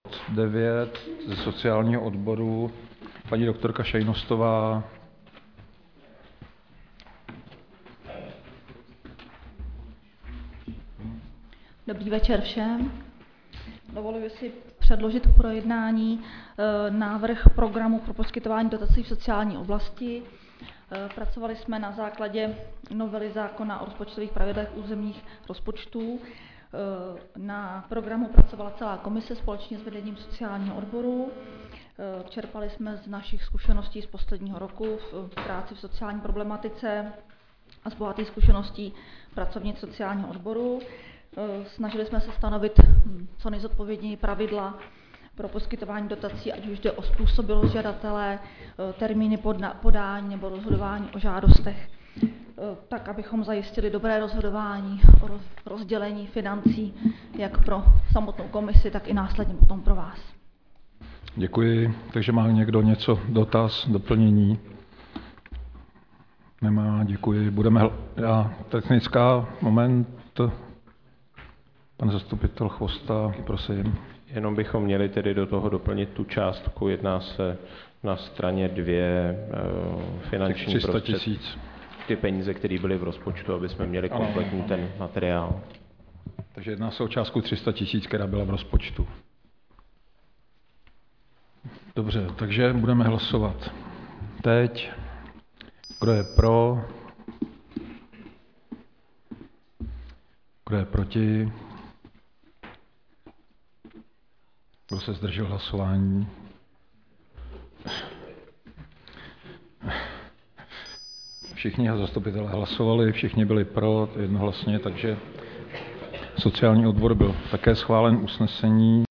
9 ze sociálního odboru, paní doktorka Šejnostová. Dobrý večer všem. Dovoluji si předložit k projednání návrh programu pro poskytování dotací v sociální oblasti. Pracovali jsme na základě novely zákona o rozpočtových pravidlech územních rozpočtů. Na programu pracovala celá komise společně s vedením sociálního odboru. Čerpali jsme z našich zkušeností z posledního roku v práci v sociální problematice a z bohatých zkušeností pracovnic sociálního odboru. Snažili jsme se stanovit co nejzodpovědněji pravidla pro poskytování dotací, ať už jde o způsobilost žadatele, termíny podání nebo rozhodování o žádostech, tak abychom zajistili dobré rozhodování o rozdělení financí jak pro samotnou komisi, tak i následně potom pro vás. Děkuji. Takže má někdo něco, dotaz, doplnění? Nemá, děkuji. Technická moment. Pan zastupitel Chvosta, prosím. Jenom bychom měli tedy do toho doplnit tu částku. Jedná se na straně 2 finanční 300 000. Ty peníze, které byly v rozpočtu, aby jsme měli kompletní ten materiál. Takže jedná se o částku 300 000, která byla v rozpočtu. Dobře, takže budeme hlasovat teď. Kdo je pro? Kdo je proti? Kdo se zdržel hlasování? Všichni zastupitelé hlasovali, všichni byli pro jednohlasně, takže sociální odbor byl také schválen usnesení.